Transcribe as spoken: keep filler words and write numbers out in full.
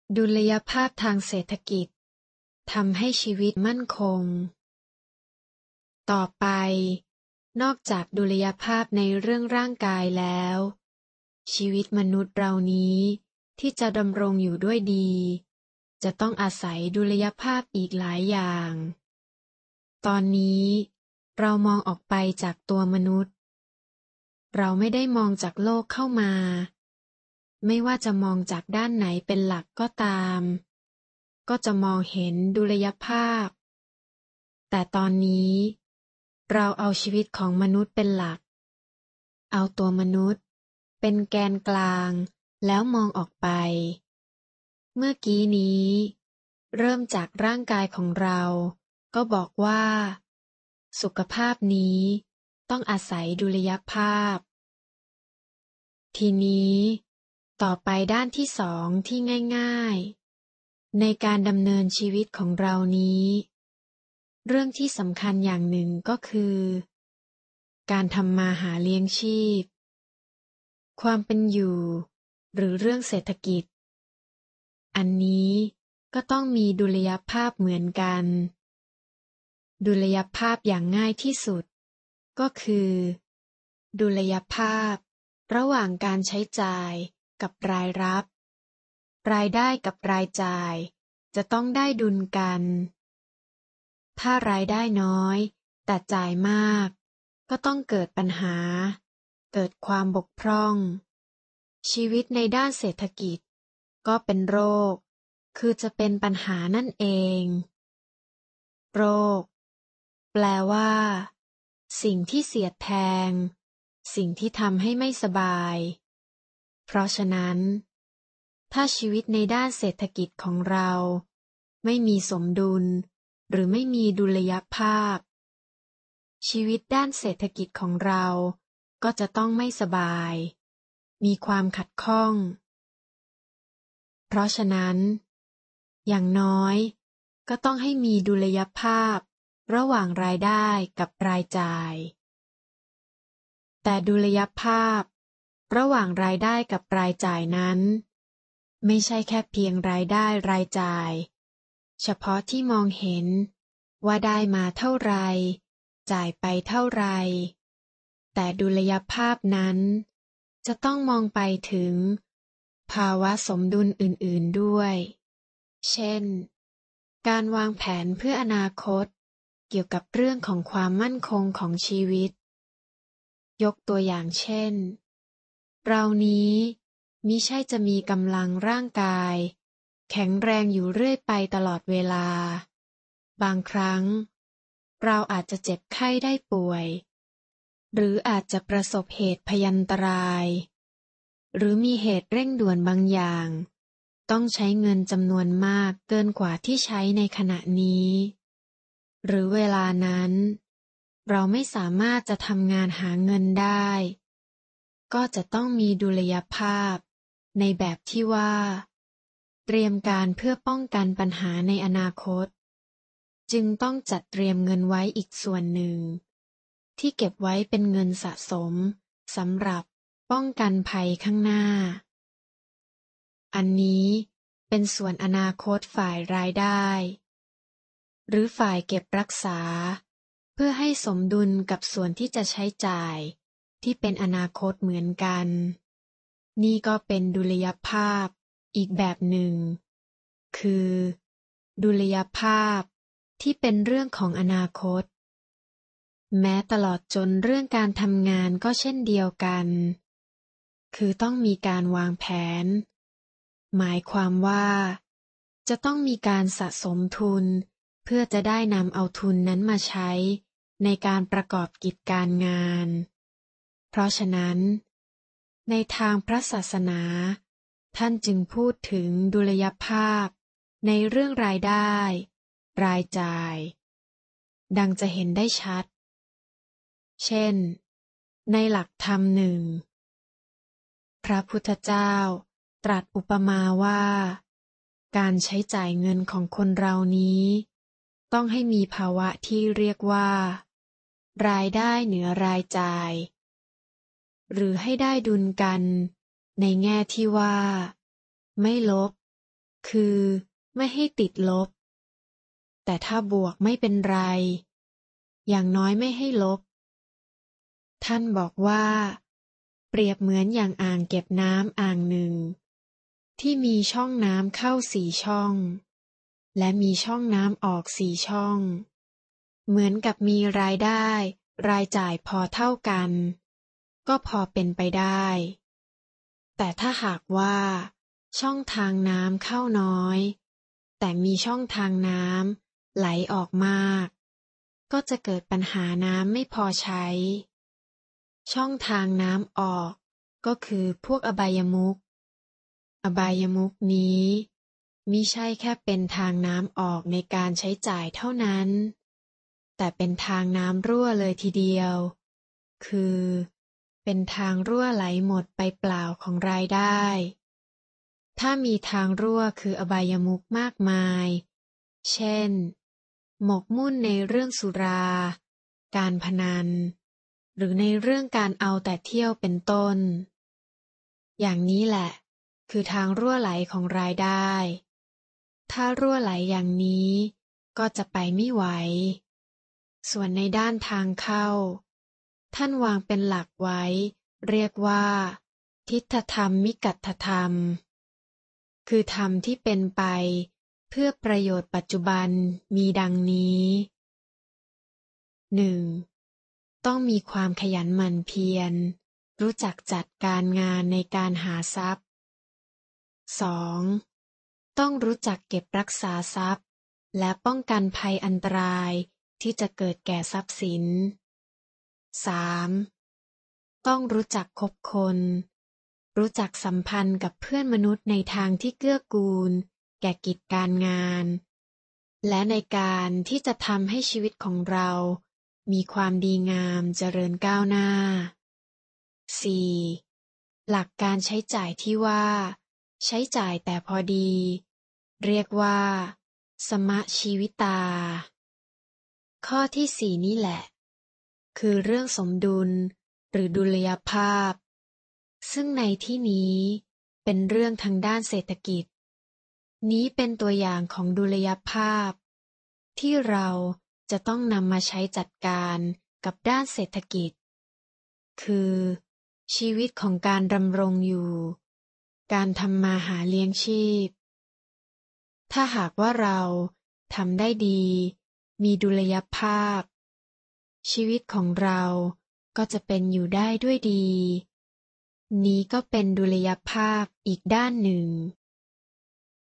ดุลยภาพทางเศรษฐกิจทำให้ชีวิตมั่นคงต่อไปนอกจากดุลยภาพในเรื่องร่างกายแล้วชีวิตมนุษย์เรานี้ที่จะดำรงอยู่ด้วยดีจะต้องอาศัยดุลยภาพอีกหลายอย่างตอนนี้เรามองออกไปจากตัวมนุษย์เราไม่ได้มองจากโลกเข้ามาไม่ว่าจะมองจากด้านไหนเป็นหลักก็ตามก็จะมองเห็นดุลยภาพแต่ตอนนี้เราเอาชีวิตของมนุษย์เป็นหลักเอาตัวมนุษย์เป็นแกนกลางแล้วมองออกไปเมื่อกี้นี้เริ่มจากร่างกายของเราก็บอกว่าสุขภาพนี้ต้องอาศัยดุลยภาพทีนี้ต่อไปด้านที่สองที่ง่ายๆในการดำเนินชีวิตของเรานี้เรื่องที่สำคัญอย่างหนึ่งก็คือการทำมาหาเลี้ยงชีพความเป็นอยู่หรือเรื่องเศรษฐกิจอันนี้ก็ต้องมีดุลยภาพเหมือนกันดุลยภาพอย่างง่ายที่สุดก็คือดุลยภาพระหว่างการใช้จ่ายกับรายรับรายได้กับรายจ่ายจะต้องได้ดุลกันถ้ารายได้น้อยแต่จ่ายมากก็ต้องเกิดปัญหาเกิดความบกพร่องชีวิตในด้านเศรษฐกิจก็เป็นโรคคือจะเป็นปัญหานั่นเองโรคแปลว่าสิ่งที่เสียดแทงสิ่งที่ทำให้ไม่สบายเพราะฉะนั้นถ้าชีวิตในด้านเศรษฐกิจของเราไม่มีสมดุลหรือไม่มีดุลยภาพชีวิตด้านเศรษฐกิจของเราก็จะต้องไม่สบายมีความขัดข้องเพราะฉะนั้นอย่างน้อยก็ต้องให้มีดุลยภาพระหว่างรายได้กับรายจ่ายแต่ดุลยภาพระหว่างรายได้กับรายจ่ายนั้นไม่ใช่แค่เพียงรายได้รายจ่ายเฉพาะที่มองเห็นว่าได้มาเท่าไรจ่ายไปเท่าไรแต่ดุลยภาพนั้นจะต้องมองไปถึงภาวะสมดุลอื่นๆด้วยเช่นการวางแผนเพื่ออนาคตเกี่ยวกับเรื่องของความมั่นคงของชีวิตยกตัวอย่างเช่นเรานี้มิใช่จะมีกำลังร่างกายแข็งแรงอยู่เรื่อยไปตลอดเวลาบางครั้งเราอาจจะเจ็บไข้ได้ป่วยหรืออาจจะประสบเหตุพยันตรายหรือมีเหตุเร่งด่วนบางอย่างต้องใช้เงินจำนวนมากเกินกว่าที่ใช้ในขณะนี้หรือเวลานั้นเราไม่สามารถจะทำงานหาเงินได้ก็จะต้องมีดุลยภาพในแบบที่ว่าเตรียมการเพื่อป้องกันปัญหาในอนาคตจึงต้องจัดเตรียมเงินไว้อีกส่วนหนึ่งที่เก็บไว้เป็นเงินสะสมสำหรับป้องกันภัยข้างหน้าอันนี้เป็นส่วนอนาคตฝ่ายรายได้หรือฝ่ายเก็บรักษาเพื่อให้สมดุลกับส่วนที่จะใช้จ่ายที่เป็นอนาคตเหมือนกันนี่ก็เป็นดุลยภาพอีกแบบหนึ่งคือดุลยภาพที่เป็นเรื่องของอนาคตแม้ตลอดจนเรื่องการทำงานก็เช่นเดียวกันคือต้องมีการวางแผนหมายความว่าจะต้องมีการสะสมทุนเพื่อจะได้นำเอาทุนนั้นมาใช้ในการประกอบกิจการงานเพราะฉะนั้นในทางพระศาสนาท่านจึงพูดถึงดุลยภาพในเรื่องรายได้รายจ่ายดังจะเห็นได้ชัดเช่นในหลักธรรมหนึ่งพระพุทธเจ้าตรัสอุปมาว่าการใช้จ่ายเงินของคนเรานี้ต้องให้มีภาวะที่เรียกว่ารายได้เหนือรายจ่ายหรือให้ได้ดุลกันในแง่ที่ว่าไม่ลบคือไม่ให้ติดลบแต่ถ้าบวกไม่เป็นไรอย่างน้อยไม่ให้ลบท่านบอกว่าเปรียบเหมือนอย่างอ่างเก็บน้ำอ่างหนึ่งที่มีช่องน้ำเข้าสี่ช่องและมีช่องน้ำออกสี่ช่องเหมือนกับมีรายได้รายจ่ายพอเท่ากันก็พอเป็นไปได้แต่ถ้าหากว่าช่องทางน้ำเข้าน้อยแต่มีช่องทางน้ำไหลออกมากก็จะเกิดปัญหาน้ำไม่พอใช้ช่องทางน้ำออกก็คือพวกอบายมุขอบายมุขนี้มิใช่แค่เป็นทางน้ำออกในการใช้จ่ายเท่านั้นแต่เป็นทางน้ำรั่วเลยทีเดียวคือเป็นทางรั่วไหลหมดไปเปล่าของรายได้ถ้ามีทางรั่วคืออบายมุขมากมายเช่นหมกมุ่นในเรื่องสุราการพนันหรือในเรื่องการเอาแต่เที่ยวเป็นต้นอย่างนี้แหละคือทางรั่วไหลของรายได้ถ้ารั่วไหลอย่างนี้ก็จะไปไม่ไหวส่วนในด้านทางเข้าท่านวางเป็นหลักไว้เรียกว่าทิฏฐธรรมมิกัตถธรรมคือธรรมที่เป็นไปเพื่อประโยชน์ปัจจุบันมีดังนี้ หนึ่ง. ต้องมีความขยันหมั่นเพียรรู้จักจัดการงานในการหาทรัพย์ สอง. ต้องรู้จักเก็บรักษาทรัพย์และป้องกันภัยอันตรายที่จะเกิดแก่ทรัพย์สิน สาม. ต้องรู้จักคบคนรู้จักสัมพันธ์กับเพื่อนมนุษย์ในทางที่เกื้อกูลแก่กิจการงานและในการที่จะทำให้ชีวิตของเรามีความดีงามเจริญก้าวหน้า สี่. หลักการใช้จ่ายที่ว่าใช้จ่ายแต่พอดีเรียกว่าสมชีวิตาข้อที่สี่นี่แหละคือเรื่องสมดุลหรือดุลยภาพซึ่งในที่นี้เป็นเรื่องทางด้านเศรษฐกิจนี้เป็นตัวอย่างของดุลยภาพที่เราจะต้องนำมาใช้จัดการกับด้านเศรษฐกิจคือชีวิตของการดำรงอยู่การทำมาหาเลี้ยงชีพถ้าหากว่าเราทำได้ดีมีดุลยภาพชีวิตของเราก็จะเป็นอยู่ได้ด้วยดีนี้ก็เป็นดุลยภาพอีกด้านหนึ่ง